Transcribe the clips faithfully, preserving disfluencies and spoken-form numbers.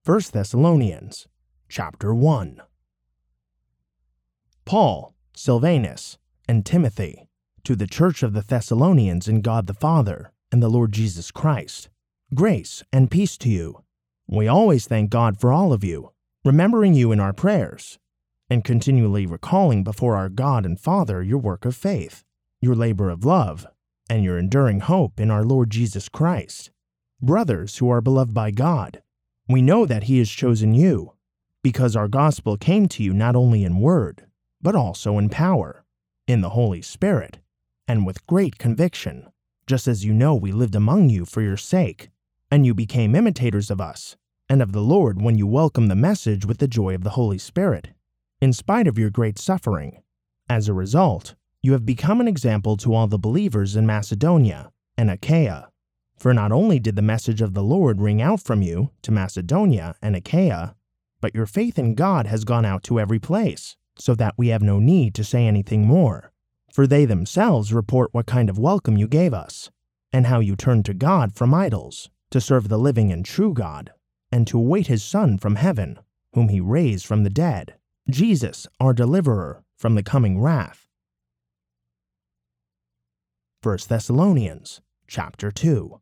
First Thessalonians, chapter one. Paul, Silvanus, and Timothy, to the church of the Thessalonians in God the Father and the Lord Jesus Christ, grace and peace to you. We always thank God for all of you, remembering you in our prayers, and continually recalling before our God and Father your work of faith, your labor of love, and your enduring hope in our Lord Jesus Christ. Brothers who are beloved by God, we know that He has chosen you, because our gospel came to you not only in word, but also in power, in the Holy Spirit, and with great conviction, just as you know we lived among you for your sake, and you became imitators of us, and of the Lord when you welcomed the message with the joy of the Holy Spirit, in spite of your great suffering. As a result, you have become an example to all the believers in Macedonia and Achaia. For not only did the message of the Lord ring out from you to Macedonia and Achaia, but your faith in God has gone out to every place, so that we have no need to say anything more. For they themselves report what kind of welcome you gave us, and how you turned to God from idols, to serve the living and true God, and to await His Son from heaven, whom He raised from the dead, Jesus, our deliverer, from the coming wrath. First Thessalonians, chapter two.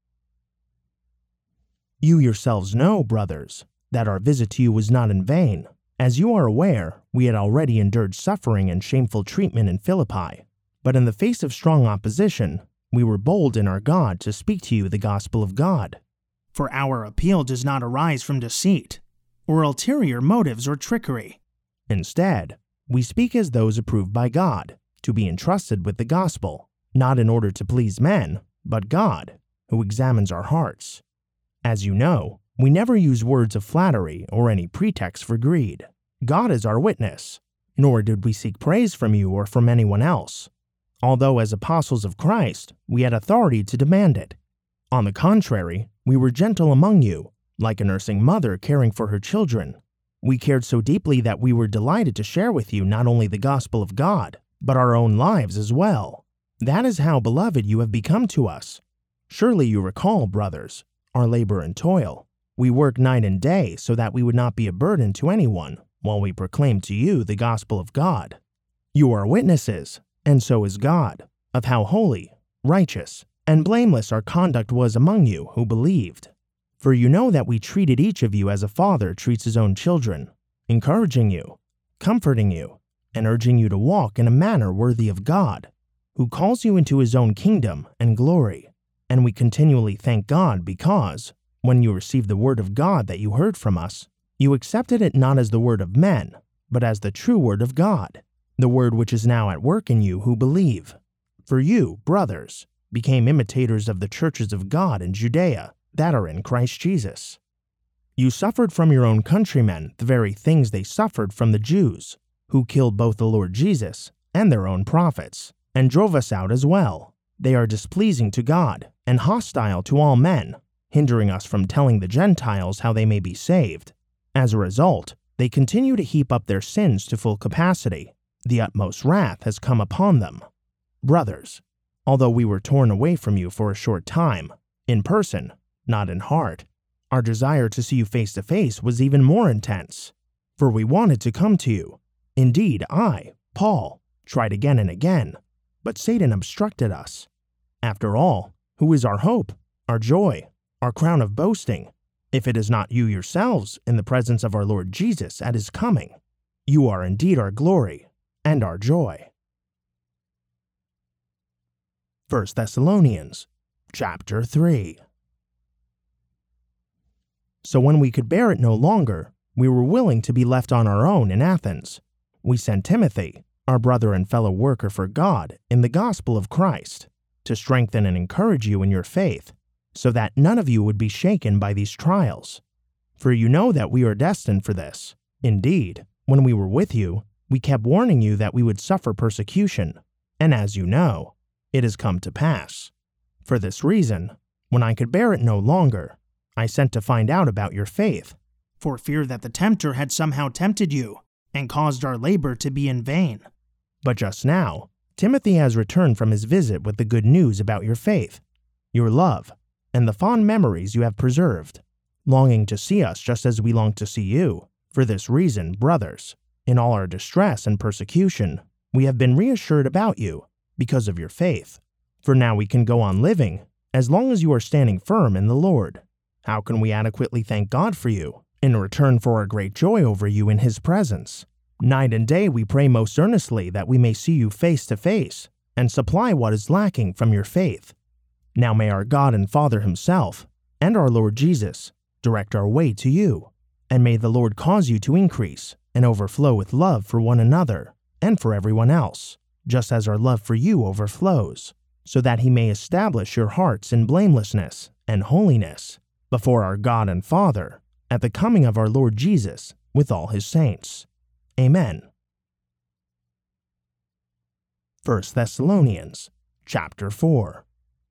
You yourselves know, brothers, that our visit to you was not in vain. As you are aware, we had already endured suffering and shameful treatment in Philippi, but in the face of strong opposition, we were bold in our God to speak to you the gospel of God. For our appeal does not arise from deceit, or ulterior motives or trickery. Instead, we speak as those approved by God, to be entrusted with the gospel, not in order to please men, but God, who examines our hearts. As you know, we never use words of flattery or any pretext for greed. God is our witness, nor did we seek praise from you or from anyone else, although as apostles of Christ, we had authority to demand it. On the contrary, we were gentle among you, like a nursing mother caring for her children. We cared so deeply that we were delighted to share with you not only the gospel of God, but our own lives as well. That is how beloved you have become to us. Surely you recall, brothers, our labor and toil. We worked night and day so that we would not be a burden to anyone while we proclaimed to you the gospel of God. You are witnesses, and so is God, of how holy, righteous, and blameless our conduct was among you who believed. For you know that we treated each of you as a father treats his own children, encouraging you, comforting you, and urging you to walk in a manner worthy of God, who calls you into His own kingdom and glory. And we continually thank God because, when you received the word of God that you heard from us, you accepted it not as the word of men, but as the true word of God, the word which is now at work in you who believe. For you, brothers, became imitators of the churches of God in Judea that are in Christ Jesus. You suffered from your own countrymen the very things they suffered from the Jews, who killed both the Lord Jesus and their own prophets, and drove us out as well. They are displeasing to God and hostile to all men, hindering us from telling the Gentiles how they may be saved. As a result, they continue to heap up their sins to full capacity. The utmost wrath has come upon them. Brothers, although we were torn away from you for a short time, in person, not in heart, our desire to see you face to face was even more intense, for we wanted to come to you. Indeed, I, Paul, tried again and again, but Satan obstructed us. After all, who is our hope, our joy, our crown of boasting, if it is not you yourselves in the presence of our Lord Jesus at His coming? You are indeed our glory and our joy. First Thessalonians, chapter three. So when we could bear it no longer, we were willing to be left on our own in Athens. We sent Timothy, our brother and fellow worker for God in the gospel of Christ, to strengthen and encourage you in your faith, so that none of you would be shaken by these trials. For you know that we are destined for this. Indeed, when we were with you, we kept warning you that we would suffer persecution, and as you know, it has come to pass. For this reason, when I could bear it no longer, I sent to find out about your faith, for fear that the tempter had somehow tempted you and caused our labor to be in vain. But just now, Timothy has returned from his visit with the good news about your faith, your love, and the fond memories you have preserved. longing to see us just as we long to see you. For this reason, brothers, in all our distress and persecution, we have been reassured about you because of your faith. For now we can go on living as long as you are standing firm in the Lord. How can we adequately thank God for you in return for our great joy over you in His presence? Night and day we pray most earnestly that we may see you face to face and supply what is lacking from your faith. Now may our God and Father Himself and our Lord Jesus direct our way to you, and may the Lord cause you to increase and overflow with love for one another and for everyone else, just as our love for you overflows, so that He may establish your hearts in blamelessness and holiness before our God and Father at the coming of our Lord Jesus with all His saints. Amen. First Thessalonians chapter four.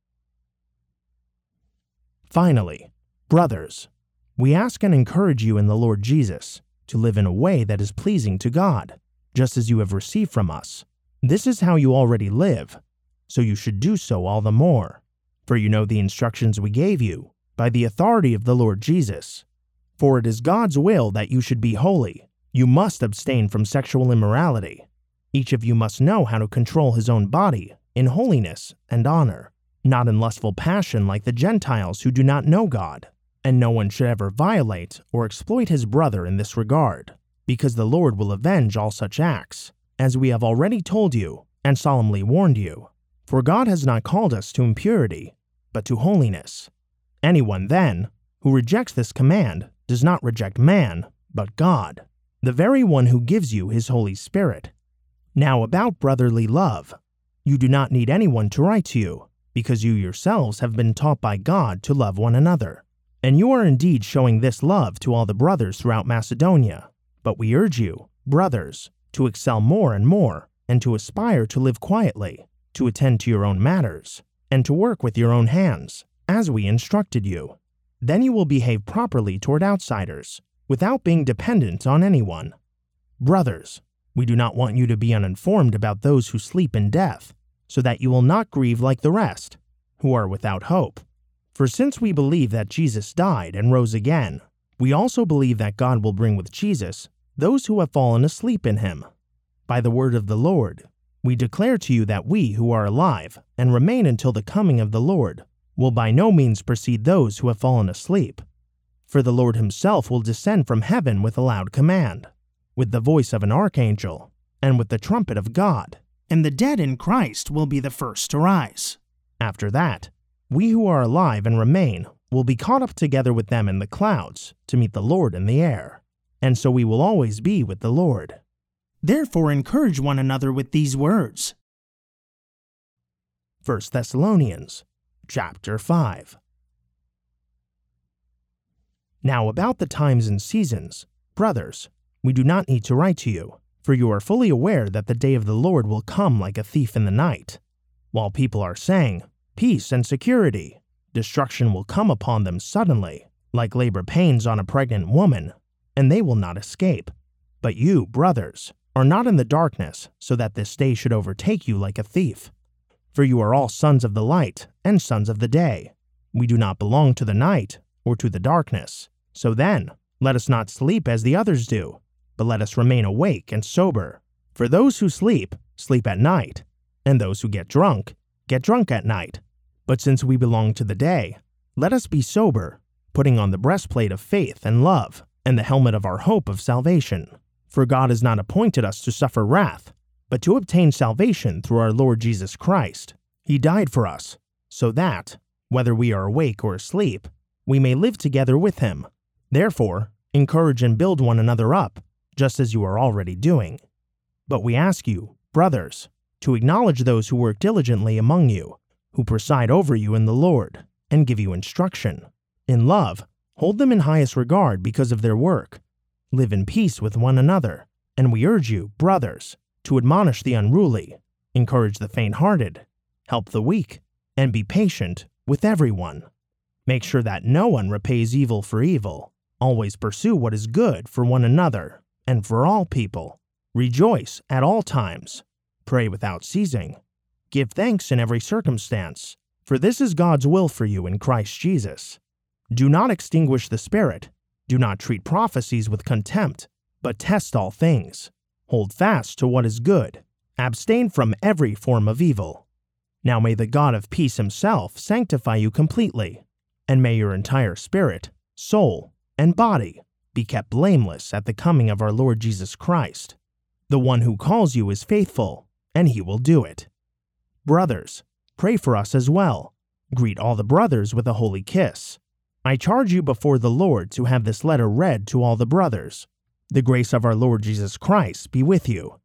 Finally, brothers, we ask and encourage you in the Lord Jesus to live in a way that is pleasing to God, just as you have received from us. This is how you already live, so you should do so all the more. For you know the instructions we gave you by the authority of the Lord Jesus. For it is God's will that you should be holy. You must abstain from sexual immorality. Each of you must know how to control his own body in holiness and honor, not in lustful passion like the Gentiles who do not know God. And no one should ever violate or exploit his brother in this regard, because the Lord will avenge all such acts, as we have already told you and solemnly warned you. For God has not called us to impurity, but to holiness. Anyone, then, who rejects this command does not reject man, but God, the very one who gives you His Holy Spirit. Now about brotherly love, you do not need anyone to write to you, because you yourselves have been taught by God to love one another. And you are indeed showing this love to all the brothers throughout Macedonia. But we urge you, brothers, to excel more and more, and to aspire to live quietly, to attend to your own matters, and to work with your own hands, as we instructed you. Then you will behave properly toward outsiders, without being dependent on anyone. Brothers, we do not want you to be uninformed about those who sleep in death, so that you will not grieve like the rest, who are without hope. For since we believe that Jesus died and rose again, we also believe that God will bring with Jesus those who have fallen asleep in Him. By the word of the Lord, we declare to you that we who are alive and remain until the coming of the Lord will by no means precede those who have fallen asleep. For the Lord Himself will descend from heaven with a loud command, with the voice of an archangel, and with the trumpet of God, and the dead in Christ will be the first to rise. After that, we who are alive and remain will be caught up together with them in the clouds to meet the Lord in the air, and so we will always be with the Lord. Therefore encourage one another with these words. First Thessalonians chapter five. Now about the times and seasons, brothers, we do not need to write to you, for you are fully aware that the day of the Lord will come like a thief in the night. While people are saying, peace and security, destruction will come upon them suddenly, like labor pains on a pregnant woman, and they will not escape. But you, brothers, are not in the darkness, so that this day should overtake you like a thief. For you are all sons of the light and sons of the day. We do not belong to the night or to the darkness. So then, let us not sleep as the others do, but let us remain awake and sober. For those who sleep, sleep at night, and those who get drunk, get drunk at night. But since we belong to the day, let us be sober, putting on the breastplate of faith and love, and the helmet of our hope of salvation. For God has not appointed us to suffer wrath, but to obtain salvation through our Lord Jesus Christ. He died for us, so that, whether we are awake or asleep, we may live together with Him. Therefore, encourage and build one another up, just as you are already doing. But we ask you, brothers, to acknowledge those who work diligently among you, who preside over you in the Lord, and give you instruction. In love, hold them in highest regard because of their work. Live in peace with one another, and we urge you, brothers, to admonish the unruly, encourage the faint-hearted, help the weak, and be patient with everyone. Make sure that no one repays evil for evil. Always pursue what is good for one another and for all people. Rejoice at all times. Pray without ceasing. Give thanks in every circumstance, for this is God's will for you in Christ Jesus. Do not extinguish the Spirit. Do not treat prophecies with contempt, but test all things. Hold fast to what is good. Abstain from every form of evil. Now may the God of peace himself sanctify you completely, and may your entire spirit, soul, and body be kept blameless at the coming of our Lord Jesus Christ. The one who calls you is faithful, and he will do it. Brothers, pray for us as well. Greet all the brothers with a holy kiss. I charge you before the Lord to have this letter read to all the brothers. The grace of our Lord Jesus Christ be with you.